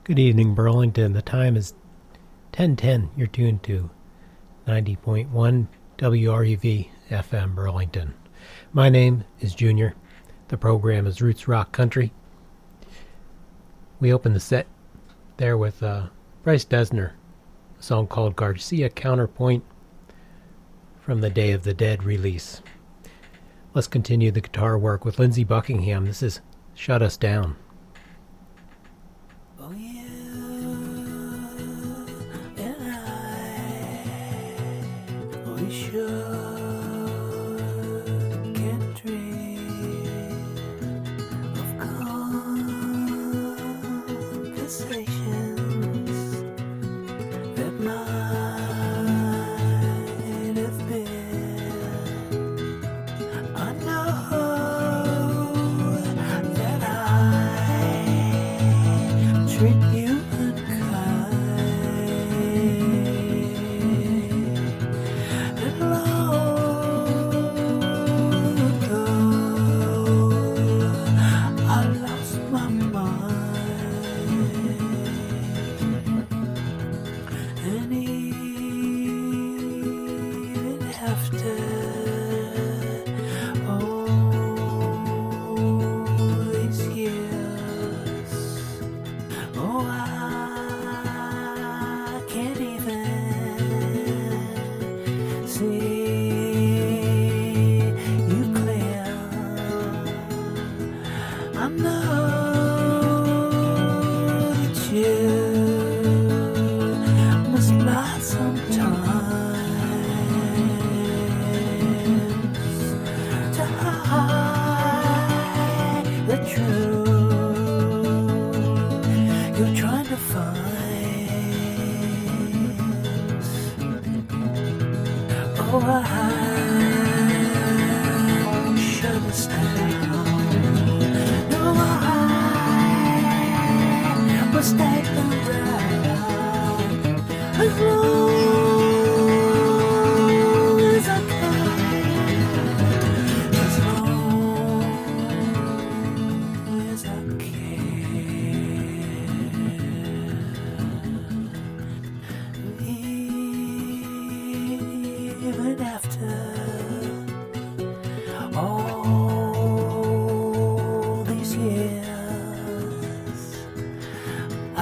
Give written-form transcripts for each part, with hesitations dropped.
Good evening, Burlington. The time is 10:10. You're tuned to 90.1 WREV FM Burlington. My name is Junior. The program is Roots Rock Country. We opened the set there with Bryce Dessner, a song called Garcia Counterpoint from the Day of the Dead release. Let's continue the guitar work with Lindsey Buckingham. This is Shut Us Down. Oh yeah, and we sure can dream of conversations that might have been. I know that I treat you unkind, and long ago I lost my mind, and even after all these years, oh, I can't even see you clear. I know that you must lie sometimes to hide the truth you're trying to find. Oh, I should have stayed home. No, I must stay around as long as I can, as long as I can. Even after all these years, I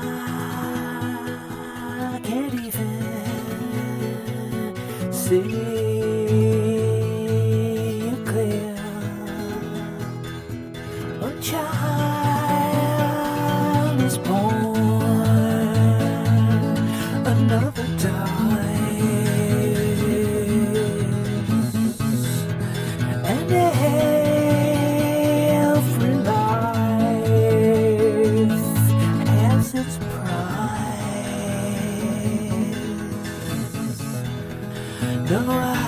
can't even see you clear. A child is born, another dies, and every life has its price. No, I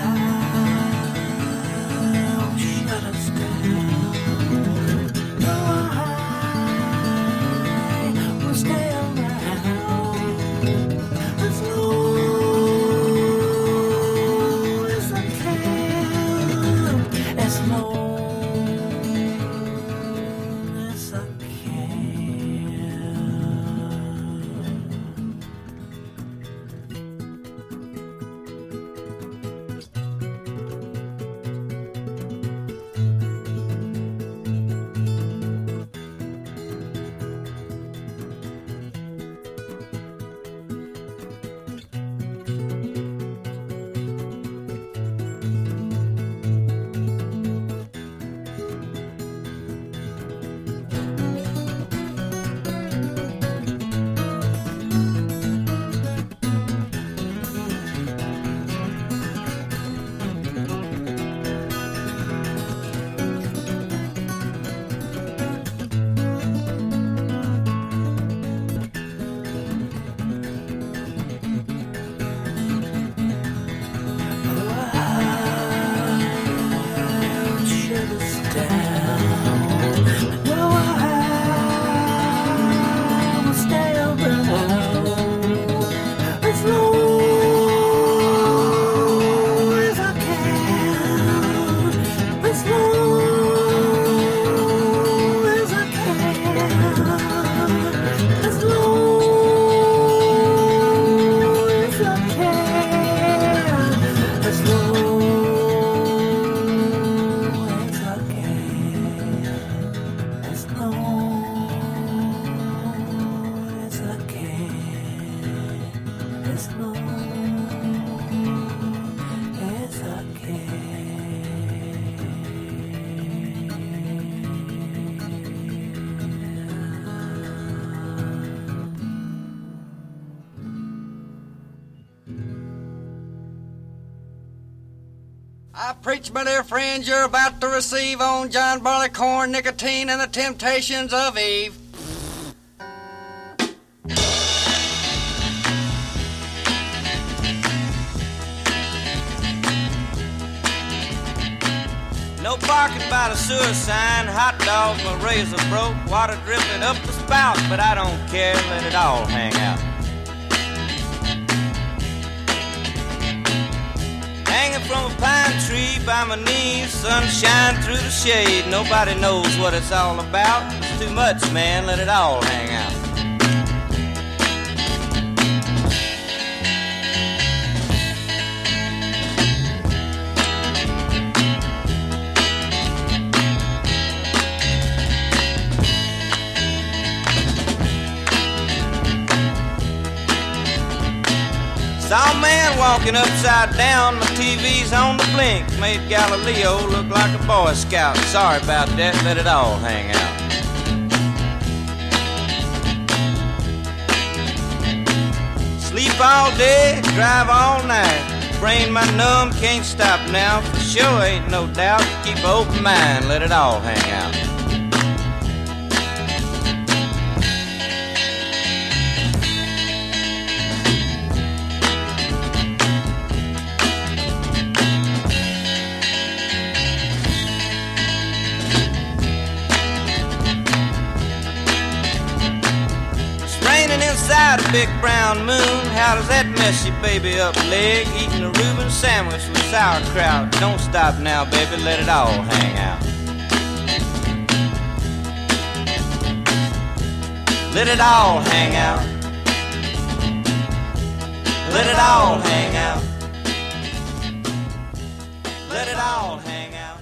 as long as I I preach, my dear friends, you're about to receive on John Barleycorn, nicotine, and the temptations of Eve. No parking by the sewer sign, hot dogs, my razor broke, water dripping up the spout, but I don't care, let it all hang out. Hanging from a pine tree by my knees, sunshine through the shade. Nobody knows what it's all about. It's too much, man, let it all hang out. Saw a man walking upside down, my TV's on the blink. Made Galileo look like a Boy Scout. Sorry about that, let it all hang out. Sleep all day, drive all night. Brain my numb, can't stop now. For sure ain't no doubt, keep an open mind, let it all hang out. Inside a big brown moon, how does that mess your baby up leg? Eating a Reuben sandwich with sauerkraut. Don't stop now, baby, let it all hang out. Let it all hang out. Let it all hang out. Let it all hang out.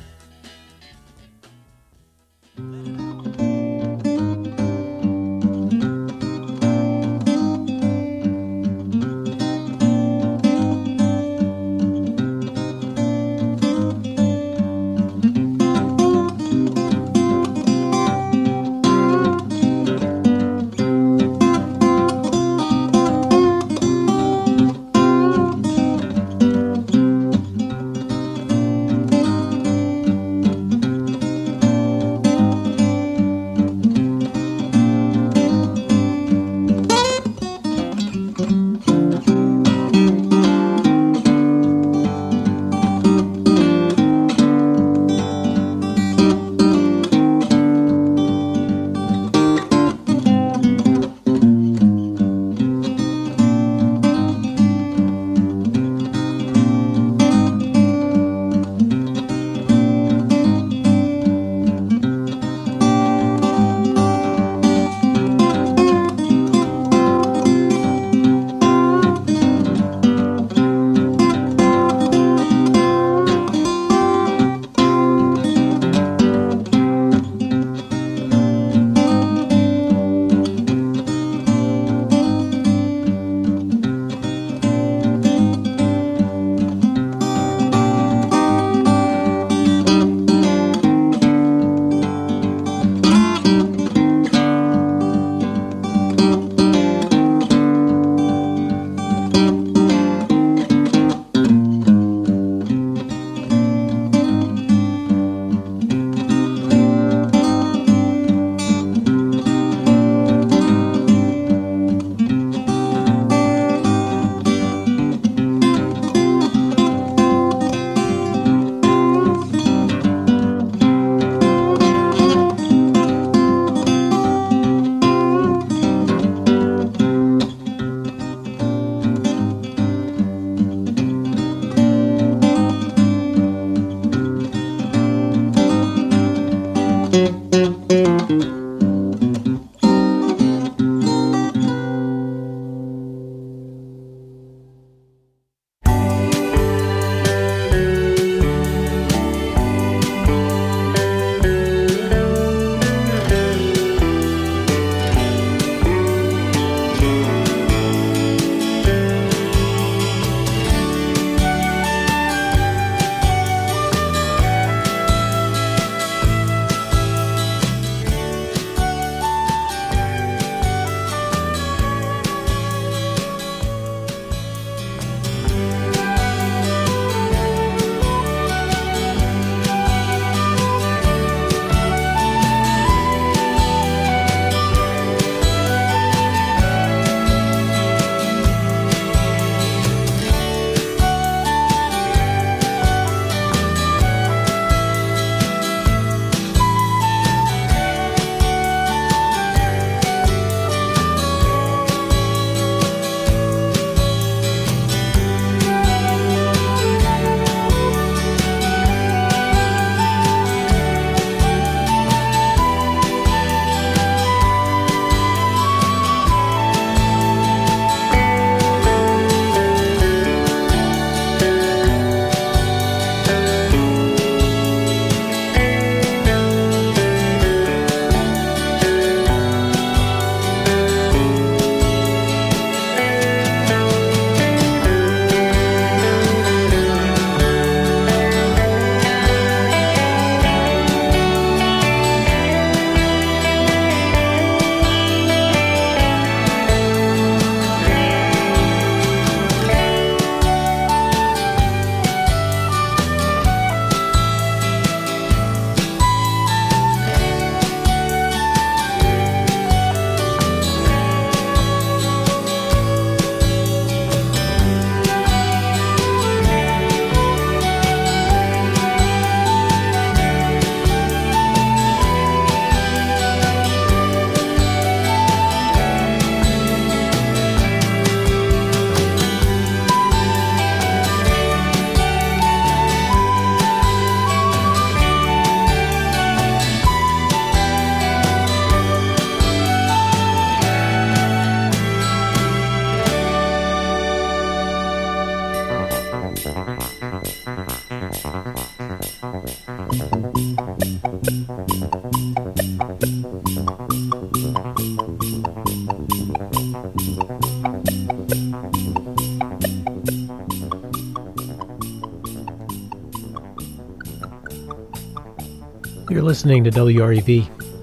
You're listening to WREV.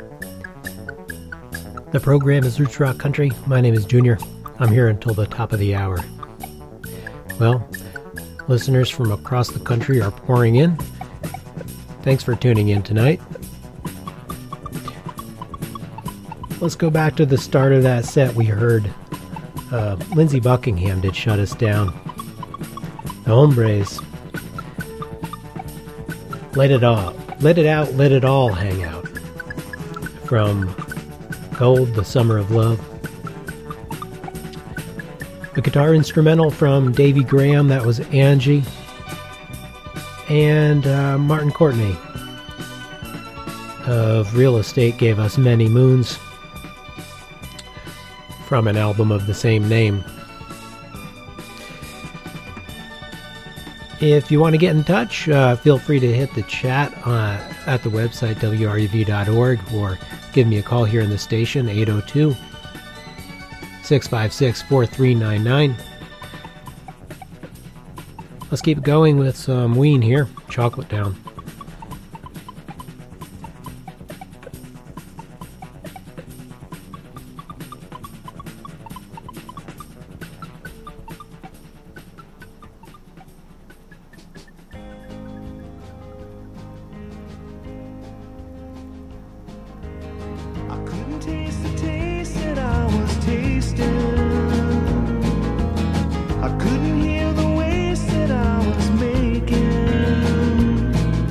The program is Roots Rock Country. My name is Junior. I'm here until the top of the hour. Well, listeners from across the country are pouring in. Thanks for tuning in tonight. Let's go back to the start of that set. We heard Lindsey Buckingham did Shut Us Down. The Hombres. Let It Out, Let It All Hang Out. From Gold, The Summer of Love. A guitar instrumental from Davy Graham, that was Angie. And Martin Courtney of Real Estate gave us Many Moons from an album of the same name. If you want to get in touch, feel free to hit the chat at the website wrev.org or give me a call here in the station, 802-656-4399. Let's keep going with some Ween here, Chocolate Town. I couldn't hear the waste that I was making.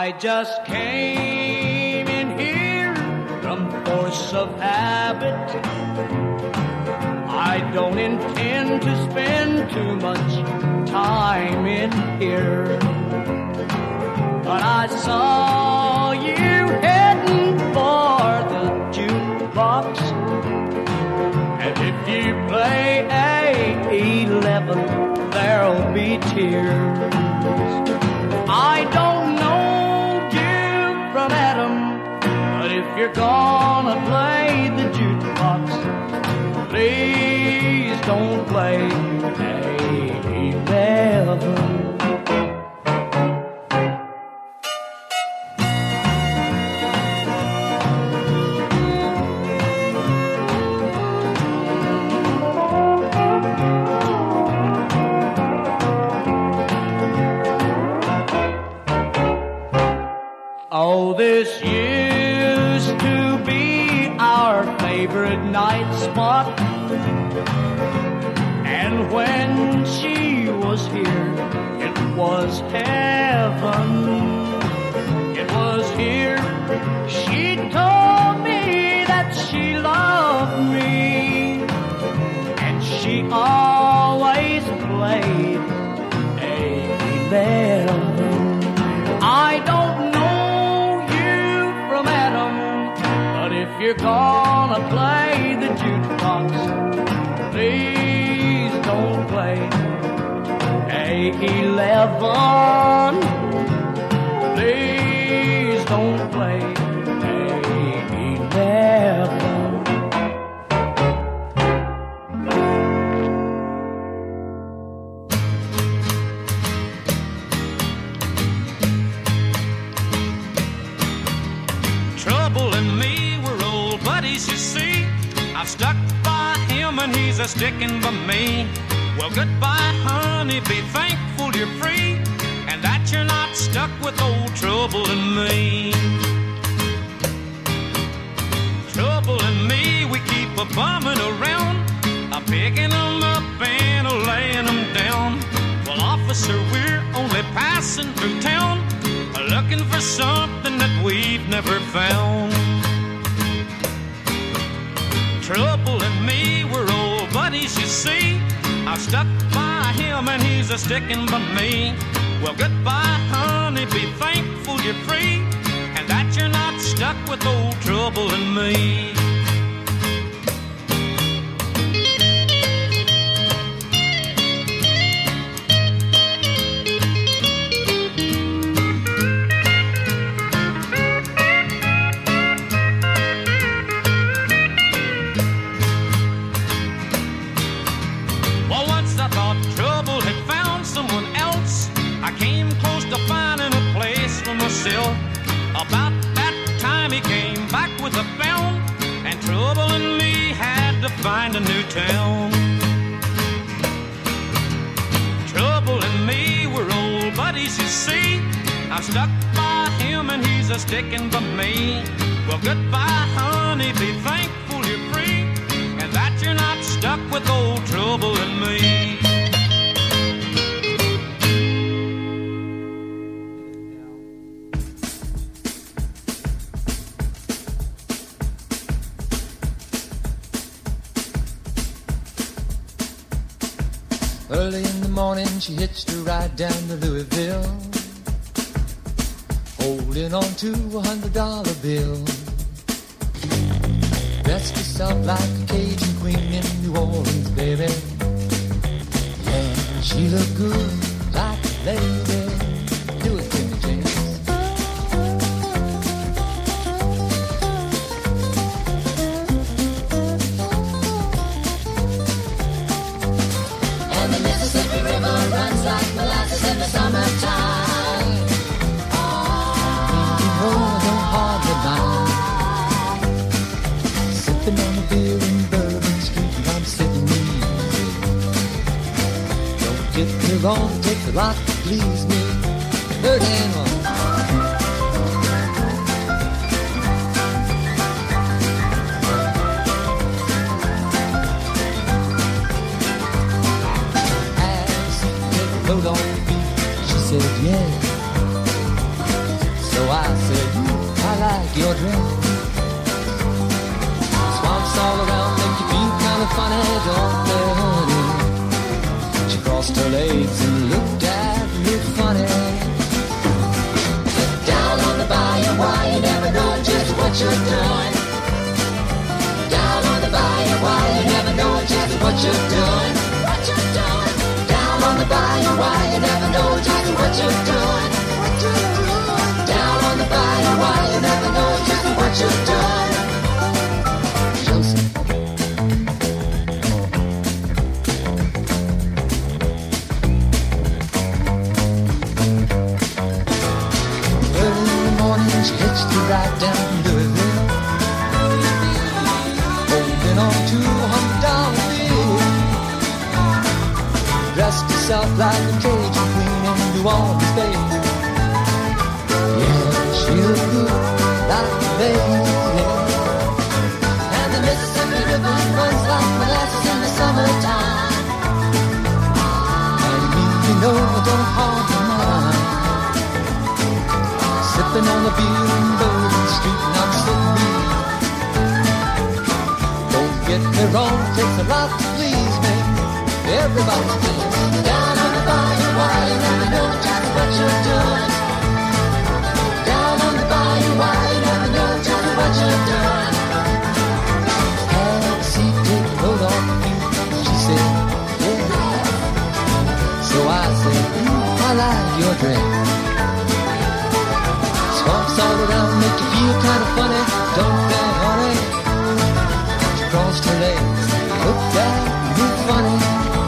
I just came in here from force of habit. I don't intend to spend too much time in here, but I saw you heading for the jukebox, and if you play A11, there'll be tears. I don't know you from Adam, but if you're gonna play the jukebox, please don't play A11. Oh, this used to be our favorite night spot, and when she was here, it was heaven. It was here she told me that she loved me, and she always played A11. I don't know you from Adam, but if you're gonna play the jukebox, please don't play A11. Please don't play A11. Trouble and me, we're old buddies, you see. I've stuck by him and he's a sticking by me. Well, goodbye, honey, be thankful you're free, and that you're not stuck with old Trouble and me. Trouble and me, we keep a bumming around, a picking them up and a laying them down. Well, officer, we're only passing through town, looking for something that we've never found. Trouble and me, we're old buddies, you see. I've stuck by him and he's a sticking by me. Well, goodbye, honey, be thankful you're free, and that you're not stuck with old Trouble and me. About that time he came back with a bound, and Trouble and me had to find a new town. Trouble and me, we're old buddies, you see. I'm stuck by him and he's a sticking by me. Well, goodbye, honey, be thankful you're free, and that you're not stuck with old Trouble and me. Early in the morning she hitched a ride down to Louisville, holding on to $100 bill. Dressed herself like a Cajun queen in New Orleans, baby, and she looked good like a lady. Do it, Jimmy James. Mississippi River runs like molasses in the summertime. You know I don't hardly mind, sipping on a beer in Bourbon Street, and I'm sitting easy. Don't get me wrong, take a lot to please me. Third and one. Load on the beat, she said yeah. So So I said, I like your dress. Swamps all around make you feel kind of funny, don't they, honey? She crossed her legs and looked at me funny. Down on the bayou, why you never know just what you're doing. Down on the bayou, why you never know just what you're doing. What you're doing. Down on the bayou, why you never know just what you're doing. What you're doing. Down on the bayou, why you never know just what you're doing. Joseph. She hitched a ride down Louisville, holding on to $100 bill. Dressed herself like a Cajun queen in New Orleans, baby. Yeah, she looked good like a baby. And the Mississippi River runs like molasses in the summertime. And you know I don't hardly mind. Sipping on a beer in Bourbon Street, and I'm sitting. Don't get me wrong, it takes a lot to please me. Everybody's pleased. Down on the bayou, why you never know just what you're doing. Down on the bayou, why you never know just what you're doing. Had see, take the load off you. She said, yeah. So I said, I like your dress. Swamps all around make you feel kind of funny, don't they, honey? She crossed her legs, looked at me funny.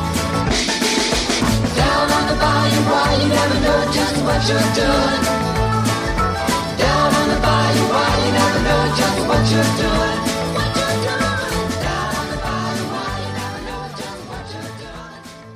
Down on the bayou, why you never know just what you're doing. Down on the bayou, why you never know just what you're doing. What you're doing. Down on the bayou, why you never know just what you're doing.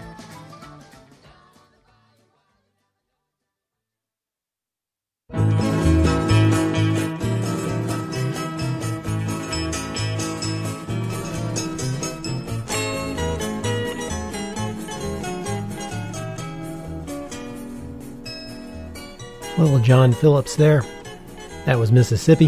Little John Phillips there. That was Mississippi.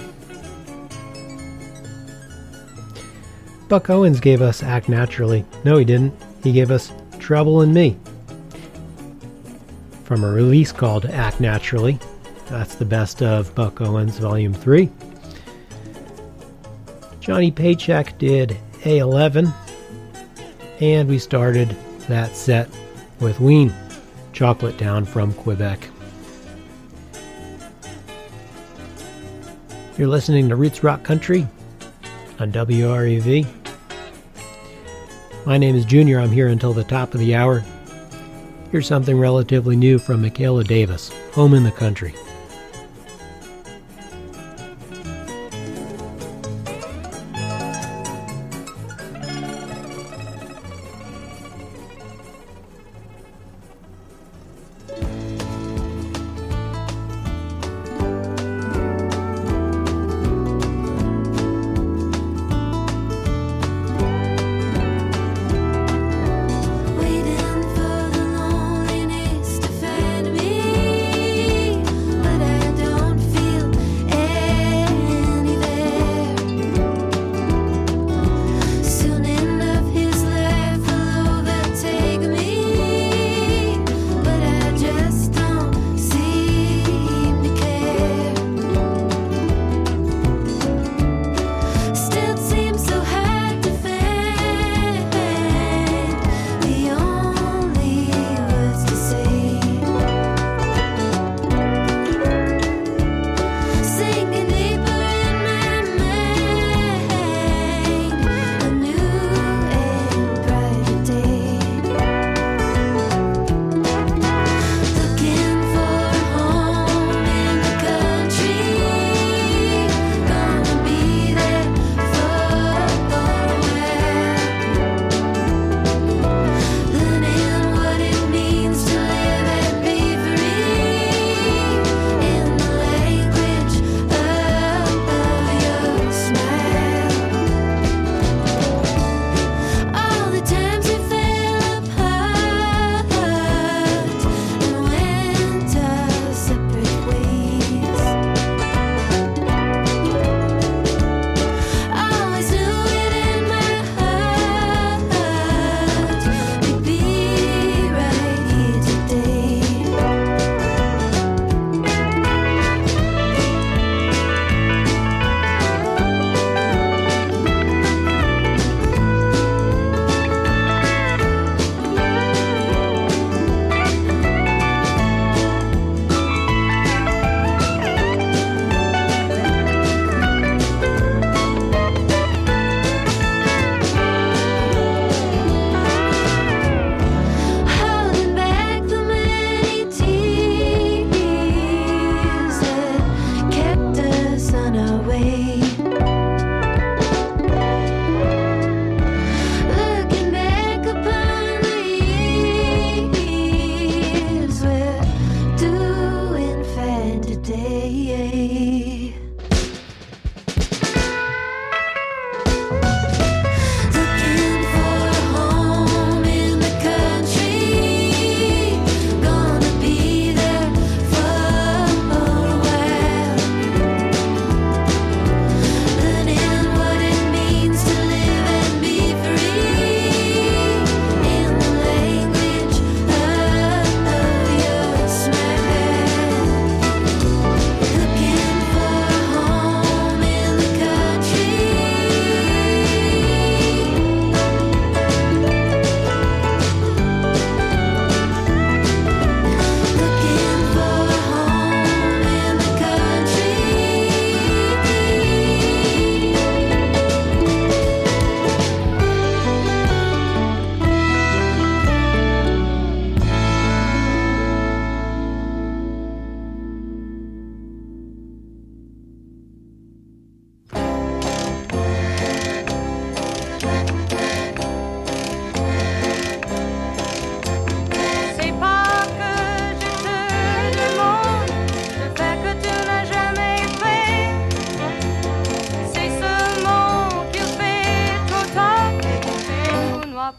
Buck Owens gave us Act Naturally. No, he didn't. He gave us Trouble in Me. From a release called Act Naturally. That's the best of Buck Owens Volume 3. Johnny Paycheck did A11. And we started that set with Ween, Chocolate Town from Quebec. You're listening to Roots Rock Country on WREV. My name is Junior. I'm here until the top of the hour. Here's something relatively new from Michaela Davis, Home in the Country. Waiting for the loneliness to find me.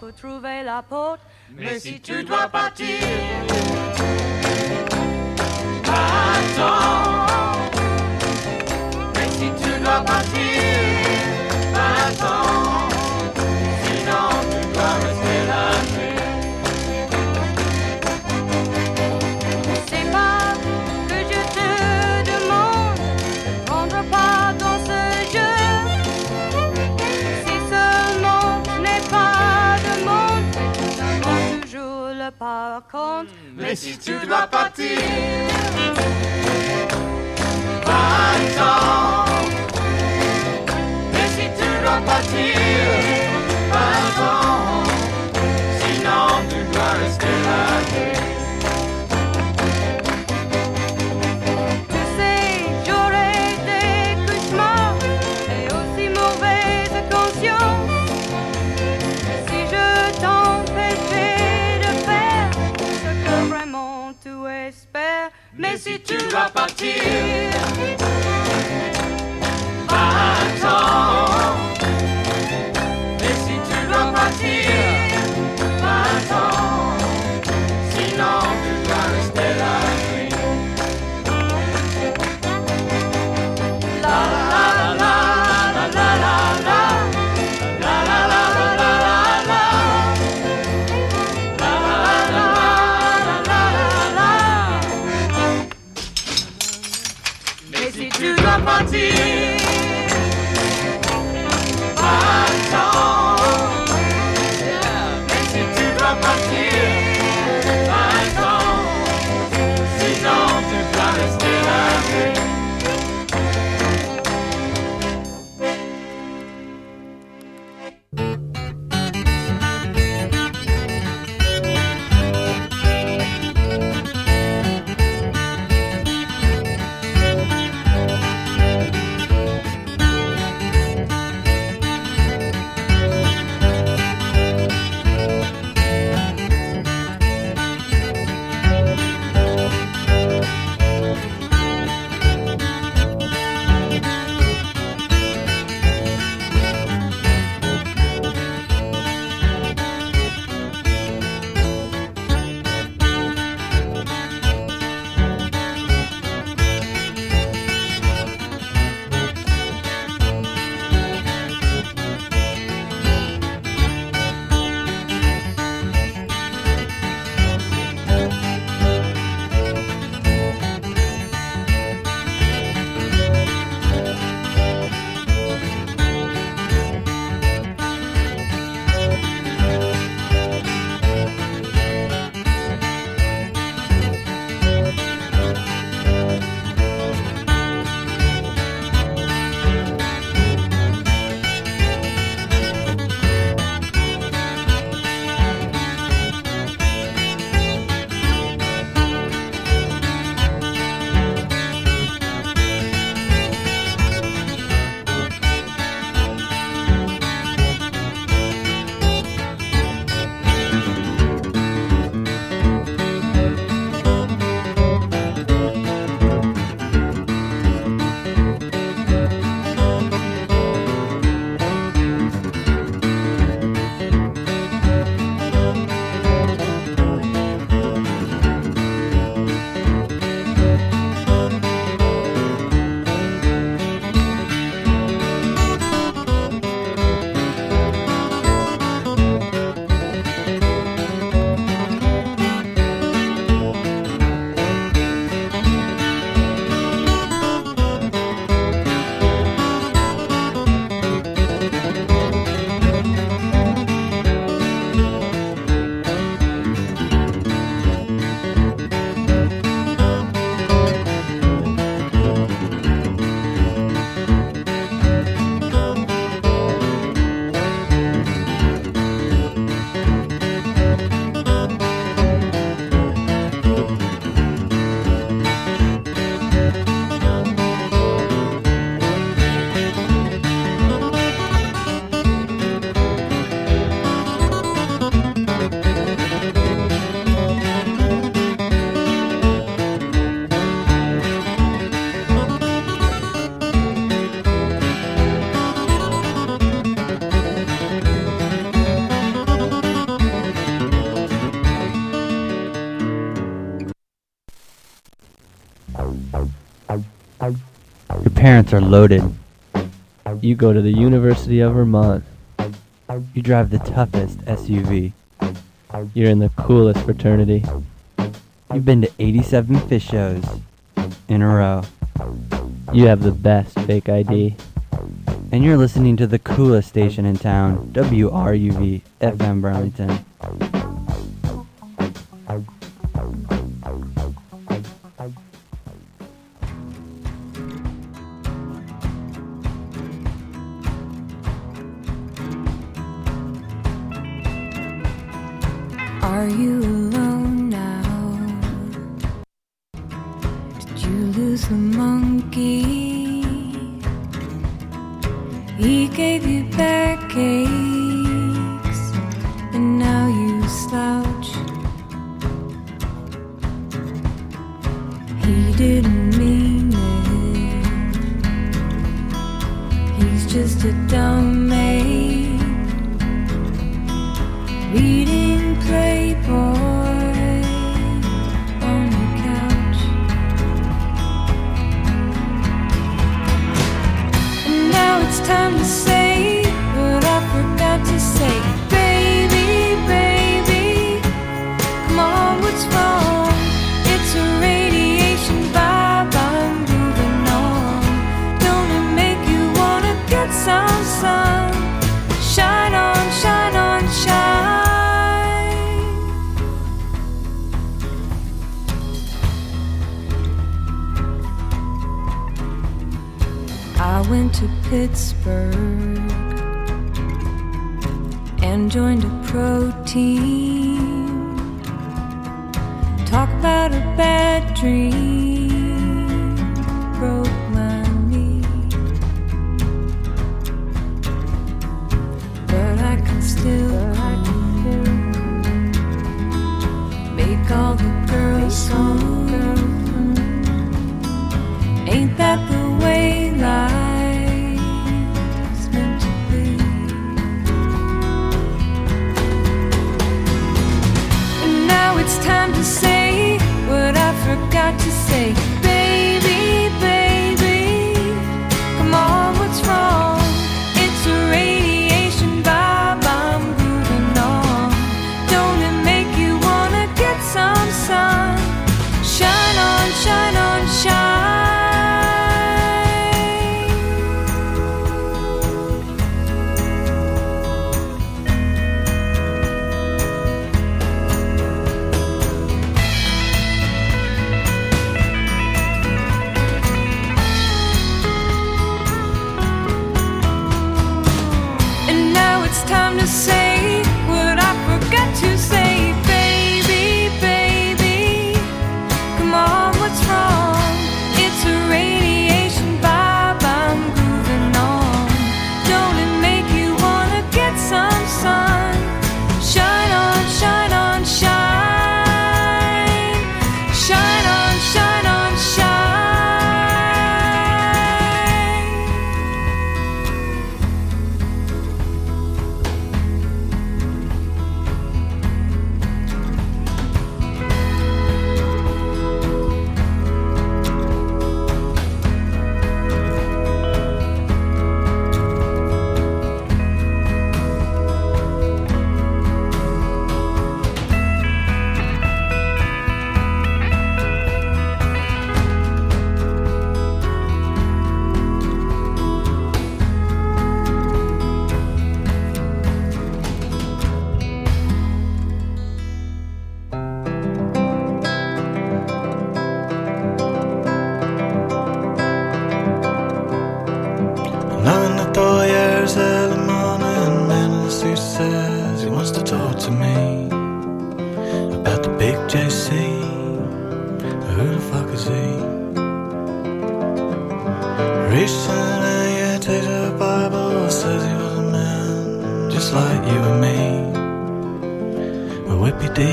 pour trouver la porte. Mais si tu dois partir, attends. Mais si tu dois partir, attends. Sinon tu dois rester la nuit. C'est pas que je te demande de prendre part dans ce jeu. Si seulement je n'ai pas de monde, je demande toujours le par contre. Mais si tu dois partir, attends. Mais si tu dois partir, attends. Sinon tu dois rester la nuit. Tu sais, j'aurais des cauchemars et aussi mauvaise conscience. Si je t'empêchais de faire ce que vraiment tu espères. Mais si tu dois partir, attends. Mais si tu dois partir, attends. Sinon tu dois rester la nuit. La la la la la la la la la la la la la la la la. Mais si tu dois partir, parents are loaded. You go to the University of Vermont. You drive the toughest SUV. You're in the coolest fraternity. You've been to 87 fish shows in a row. You have the best fake ID. And you're listening to the coolest station in town, WRUV FM Burlington. Are you alone now? Did you lose the monkey? He gave you backaches, and now you slouch. He didn't mean it. He's just a dumb maid reading Playboy on the couch. And now it's time to say what I forgot to say. Baby, baby, come on, what's wrong? It's a radiation vibe, I'm moving on. Don't it make you wanna get some sun? Shine on, shine on, shine. I went to Pittsburgh and joined a pro team. Talk about a bad dream, broke my knee. But I can still make all the girls home. Ain't that the way life's meant to be? And now it's time to say what I forgot to say. Baby, baby, come on, what's wrong? It's a radiation vibe, I'm moving on. Don't it make you wanna get some sun? Shine on, shine on, shine. And now it's time to say what I forgot to say. Baby, baby, come on, what's wrong? It's a radiation vibe, I'm moving on. Don't it make you wanna get some sun? Shine on, shine on, shine. Shine on, shine on, shine. Knocking at the door years early morning, man in the suit says he wants to talk to me about the big JC. Who the fuck is he? Recently, yeah, takes a Bible, says he was a man just like you and me, a whippy D.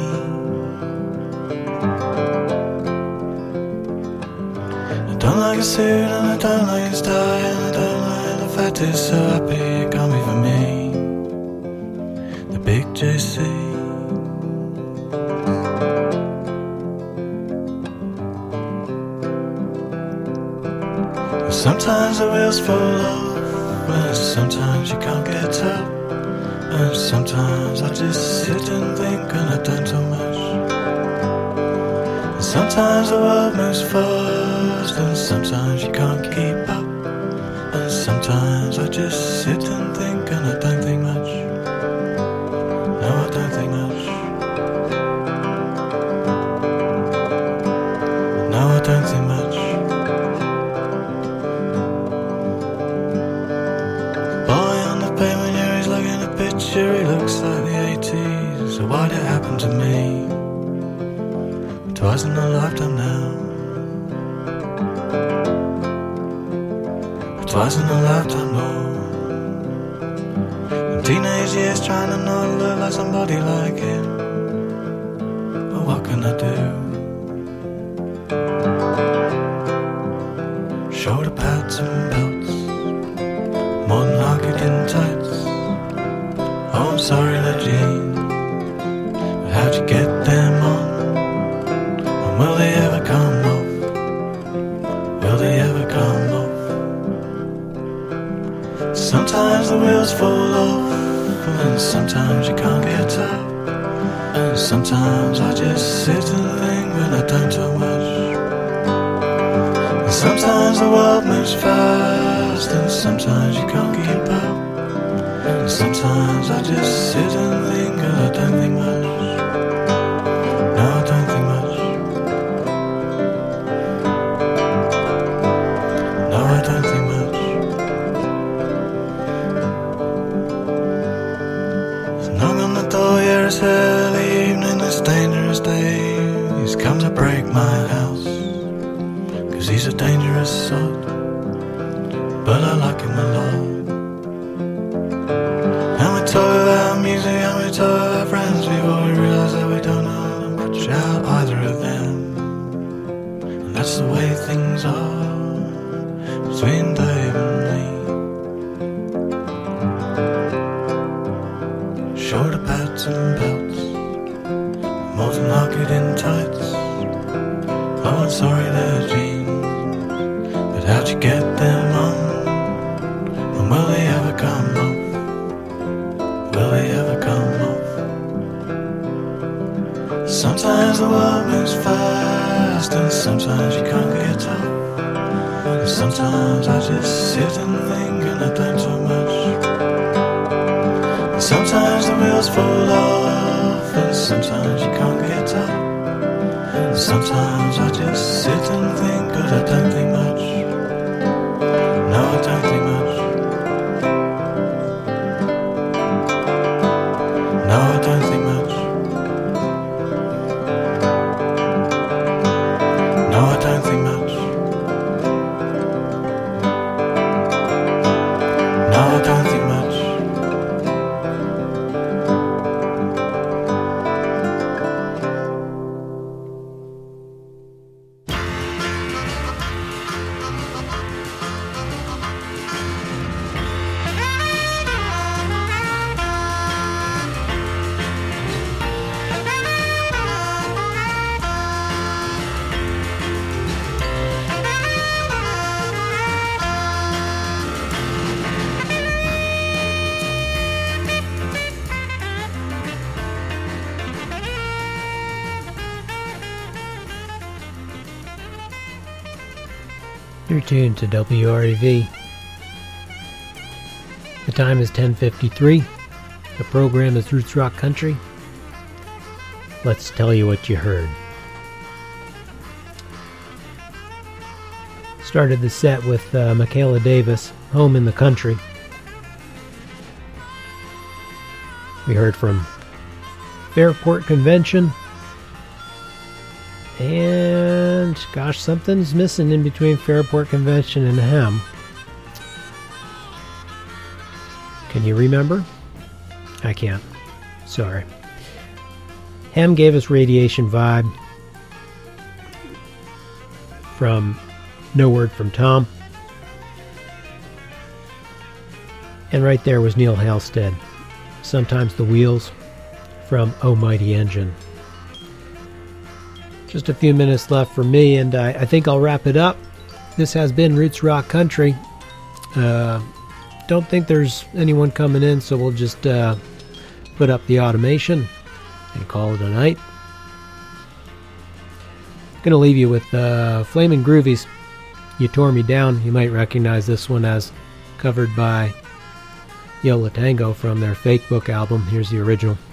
I don't like his suit and I don't like his tie and I don't like the fact he's so happy it got me for me, the big JC. Sometimes the wheels fall off, and sometimes you can't get up. And sometimes I just sit and think and I don't do much. And sometimes the world moves fast, and sometimes you can't keep up. And sometimes I just sit and think and I don't think much. No, I don't think much. No, I don't think much. Boy on the pavement here, he's looking at a picture, he looks like the 80s. So why'd it happen to me? Twice in a lifetime now. Twice in a lifetime more. In teenage years trying to not look like somebody like him. But what can I do? Shoulder pads and belts, modern hockey in tights. Oh, I'm sorry, that Jean, but how'd you get them on? And will they ever come off? Will they ever come off? Sometimes the wheels fall off, and sometimes you can't get up. And sometimes I just sit and think when I don't do much. And sometimes the world moves fast, and sometimes you can't keep up. And sometimes I just sit and think and I don't think much. No, I don't think much. No, I don't think much. Knock on the door, yeah, it's early evening, it's dangerous days. Come to break my house, 'cause he's a dangerous sod, but I like him a lot. And we talk about music and we talk about friends before we realise that we don't know much about either of them. And that's the way things are between Dave and me. Shoulder pads and belts, molten locket in tights. Oh, I'm sorry there, Jean, but how'd you get them on? And will they ever come off? Will they ever come off? Sometimes the world moves fast, and sometimes you can't get up. And sometimes I just sit and think and I don't do much. Sometimes the wheels fall off, and sometimes you can't get up. And sometimes I just sit and think, but I don't think much. No, I don't think much. No, I don't think much. No, I don't think much. No, I don't think much. You're tuned to WREV. The time is 10:53. The program is Roots Rock Country. Let's tell you what you heard. Started the set with Michaela Davis, Home in the Country. We heard from Fairport Convention. And, gosh, something's missing in between Fairport Convention and Hem. Can you remember? I can't. Sorry. Hem gave us Radiation Vibe from No Word from Tom. And right there was Neil Halstead, Sometimes the Wheels from Oh Mighty Engine. Just a few minutes left for me, and I think I'll wrap it up This has been Roots Rock Country. Don't think there's anyone coming in, so we'll just put up the automation and call it a night. Gonna leave you with Flamin' Groovies, You Tore Me Down. You might recognize this one as covered by Yo La Tango from their Fake Book album. Here's the original.